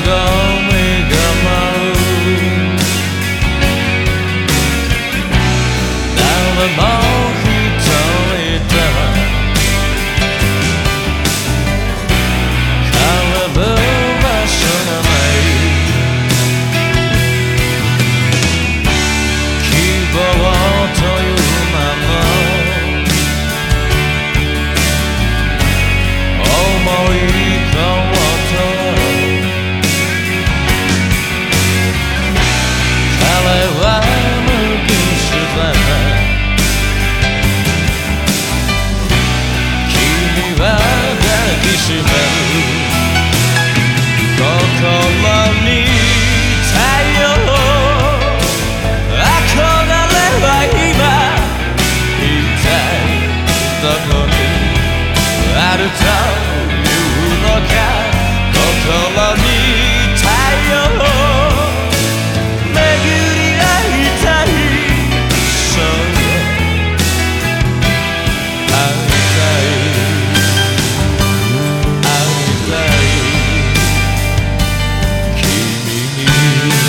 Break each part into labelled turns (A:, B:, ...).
A: あるというのか心に太陽巡り合いたいそう会いたい会いたい君に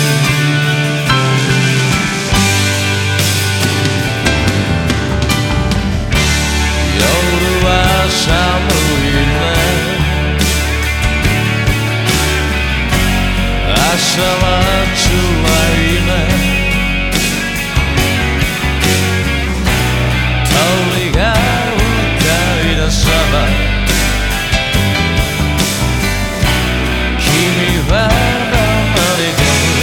A: 夜は寒い朝は辛いね鳥が歌い出さば君は黙り込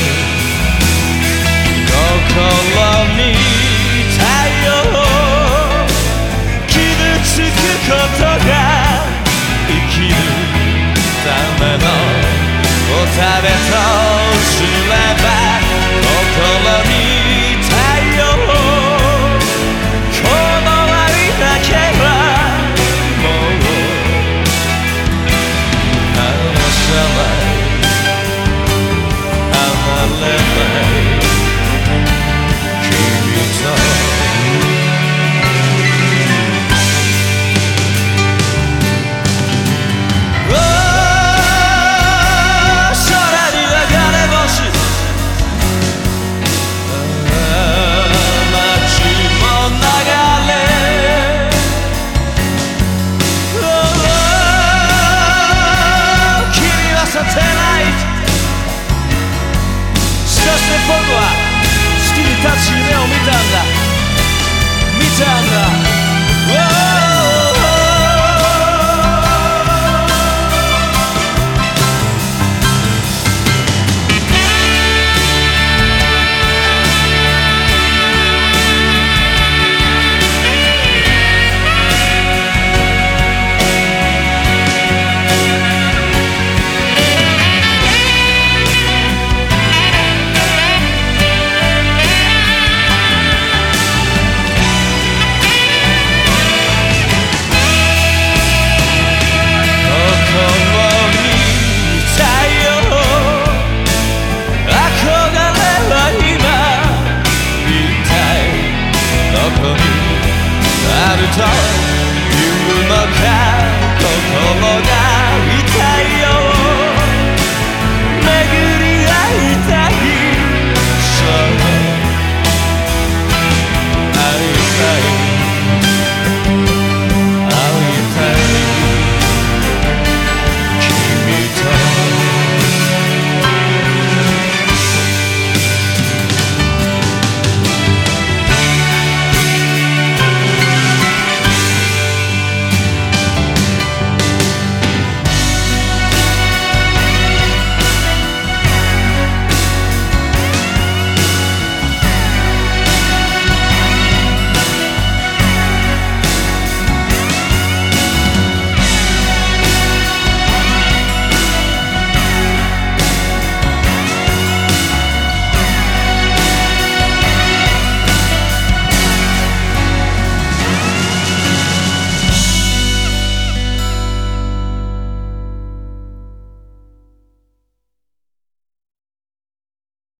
A: む心に太陽傷つくことが生きるためのお食べとすれば心に太陽この愛だけはもう離さない離れない君と僕は月に立つ夢を見たんだ